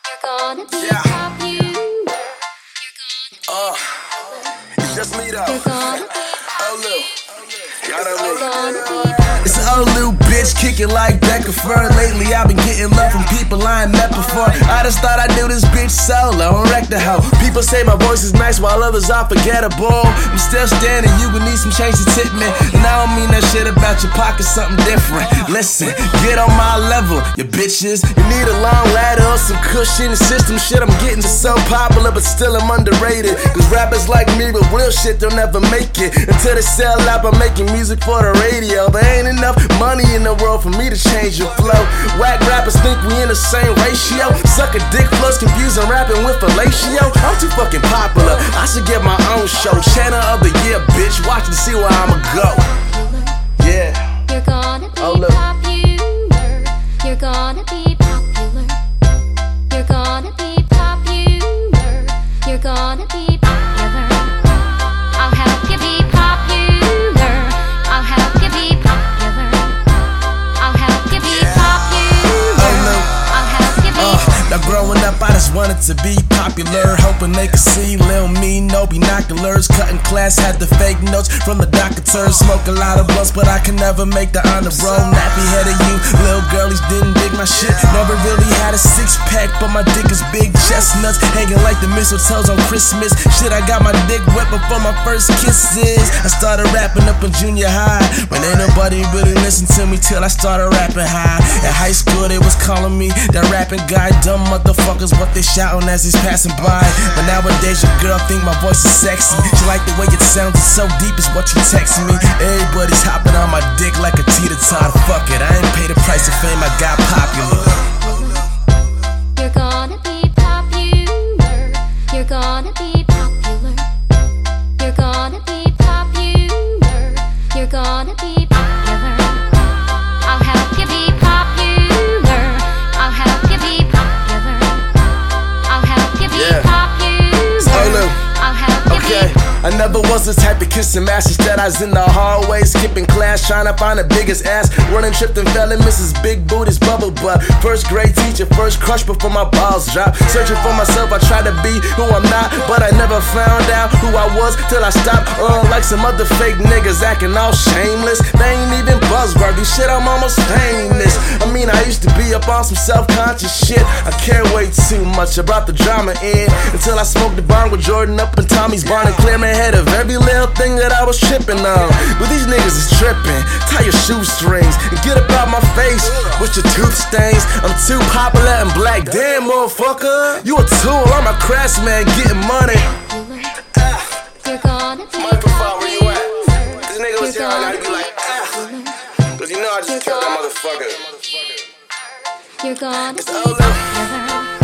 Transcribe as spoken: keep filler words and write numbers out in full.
You're gonna be Yeah. popular. Uh, it's just me though. You're gonna be Oh, Lil. Y'all know You're me. gonna be popular. It's an old little bitch kicking like Becca Fur. Lately I've been getting love from people I ain't met before. I just thought I'd do this bitch solo and wreck the hoe. People say my voice is nice while others are forgettable. I'm still standing, you would need some change to tip me. And I don't mean that shit about your pocket, something different. Listen, get on my level, you bitches. You need a long ladder or some cushion and system shit. I'm getting just so popular, but still I'm underrated. Cause rappers like me with real shit don't ever make it until they sell out by making music for the radio. There ain't enough money in the world for me to change your flow. Whack rappers think we in the same ratio. Suck a dick plus confusing rapping with fellatio. I'm too fucking popular, I should get my own show. Channel of the year, bitch, watch to see where I'ma go. Yeah. You're gonna be Oh, look. popular. You're gonna be popular. You're gonna be popular. You're gonna be popular. I'll help you be popular. I'll help you be popular. I'll help you be popular. Oh, look. I'll help you be Uh, now growing up, I just wanted to be popular, hoping they could see Lil me, no binoculars. Cutting class, had the fake notes from the doctors. Smoke a lot of blunts, but I can never make the honor roll. Nappy headed you, little girlies didn't dig my shit. Never really had a six pack, but my dick is big. Chestnuts hanging like the mistletoes on Christmas. Shit, I got my dick wet before my first kisses. I started rapping up in junior high, when ain't nobody really listened to me till I started rapping high. In high school, they was calling me that rapping guy. Dumb motherfuckers, what they shouting as he's passing by. But nowadays your girl think my voice is sexy. She like the way it sounds, it's so deep, is what you text me. Everybody's hopping on my dick like a teeter-tot. Fuck it, I ain't pay the price of fame, I got popular. You're gonna be popular. You're gonna be popular. You're gonna be popular. You're gonna be popular. I'll help you be popular. I'll help you be popular. I'll help you be Yeah. popular. Oh, no. I'll help you Okay, be I never was the type of kissing master. Instead, I was in the hallway, skipping class, trying to find the biggest ass. Running, tripped and fell in Missus Big Booty's bubble butt. First grade teacher, first crush before my balls dropped. Searching for myself, I tried to be who I'm not, but I never found out who I was till I stopped. Unlike some other fake niggas acting all shameless. They ain't even buzzworthy, shit, I'm almost famous. I mean, I used to be up on some self-conscious shit. I care way too much about the drama in until I smoked the bong with Jordan up in Tommy's barn and clear my head of every little thing that I was tripping on. But these niggas is tripping. Tie your shoestrings and get up out my face with your tooth stains. I'm too popular and black. Damn, motherfucker, you a tool. I'm a craftsman getting money. popular. You're gonna be Microphone, where you at? popular. This nigga was here all night, be like, ah. Cause you know I just killed that motherfucker. You're gonna It's be over. popular.